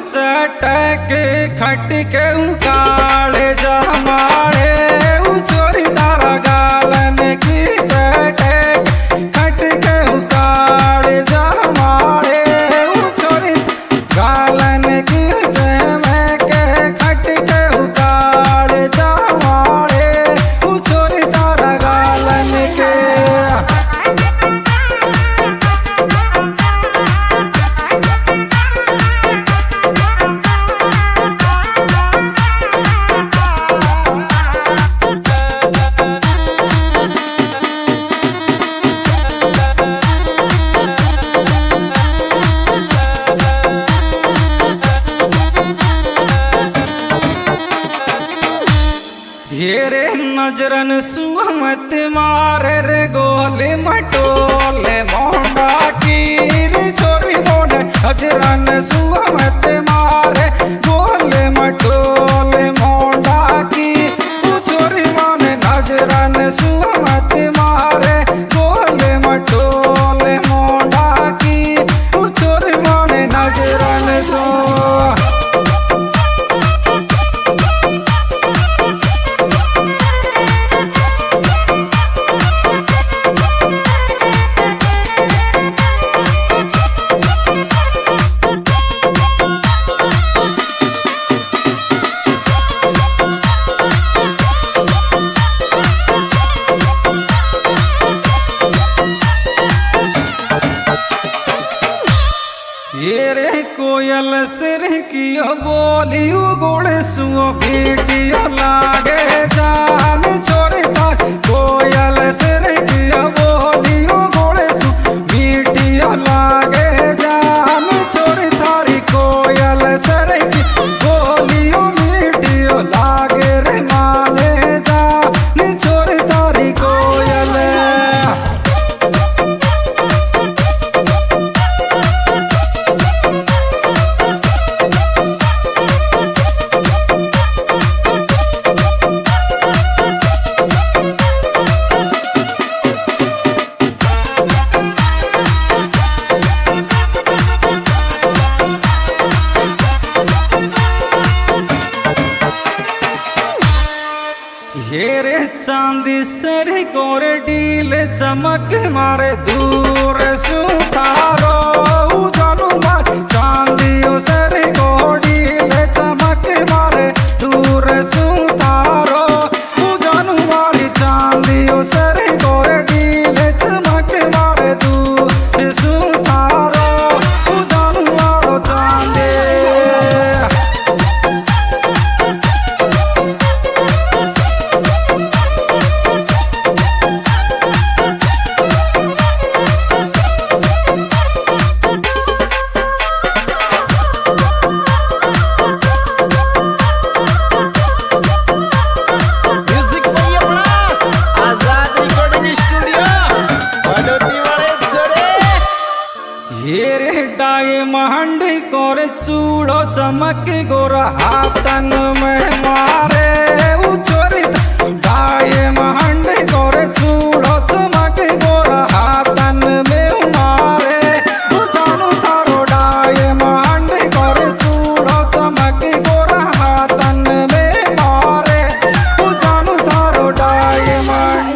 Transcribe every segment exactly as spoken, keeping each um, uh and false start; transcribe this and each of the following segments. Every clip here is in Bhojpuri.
चटक खट के काले जमाड़े चोरी तारा गालन की चटक खट के काले जमाड़े चोरी गालन की चमक खट के काले जमाड़े चोरी तारा गालन के। घेरे नजरन सुहमत मारे रे गोले मटोले मोंडा कीर छोरी मोने नजरन सुहमत मारे गोले मटोले मोंडा की छोरी मोने नजरन सुहमत मारे गोले मटोले मोंडा की छोरी मोने नजरन सो। ये रे कोयल सिर कियो बोलियो गोड़ सुओ पीटियो लागे जान छोरी तार कोयल सिर कियो बोलियो गोड़ सुओ पीटियो लागे जान छोरी थारी कोयल सिर की बोलियो मीटियो लागे रे माने जान छोरी तारी कोयल। ये रे चांदी सर गोर डील चमक मारे दूर सुतारो उजालू मार चांदियो सर गोर डील चमक मारे दूर सुतारो उजालू मारी चांदियो सर गोर डील चमक मारे दूर सुतारो उजालू मारो चांदी। ये रे डायमंड कोरे चूड़ो चमक गोरा हाथन में मारे उचोरी डायमंड कोरे चूड़ो चमक गोरा हाथन में मारे जानू थारो डायमंड कोरे चूड़ो चमक गोरा हाथन में मारे जानू थारो डायमंड।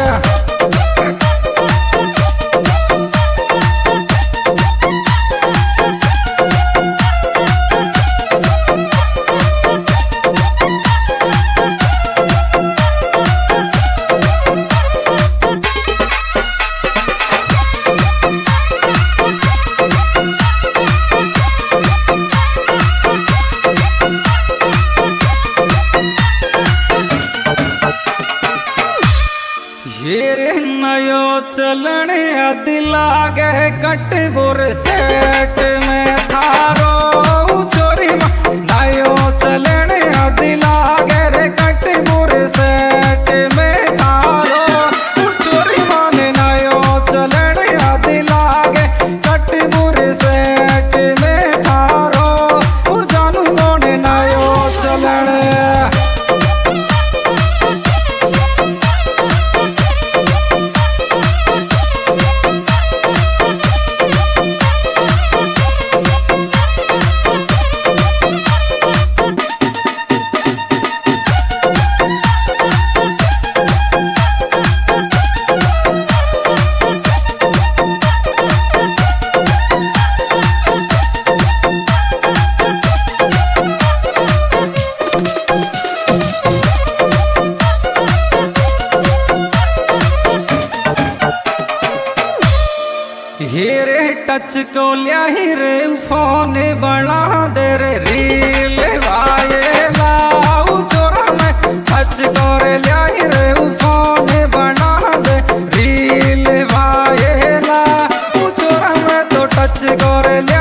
ये रे नयो चलन दिला गए कट बोर सेट में थारो छोरी नयो चलन दिला गए कट बोर सेट में थारो छोरी माने नयो चलन दिला गए कट बोर सेट में थारो जानू मोने नयो चलन। टच को लिया ही रे फोन बना दे रे रील वायला छोरा में टच कर लिया ही रे फोन बना दे रील वायला छोरा में तो टच कर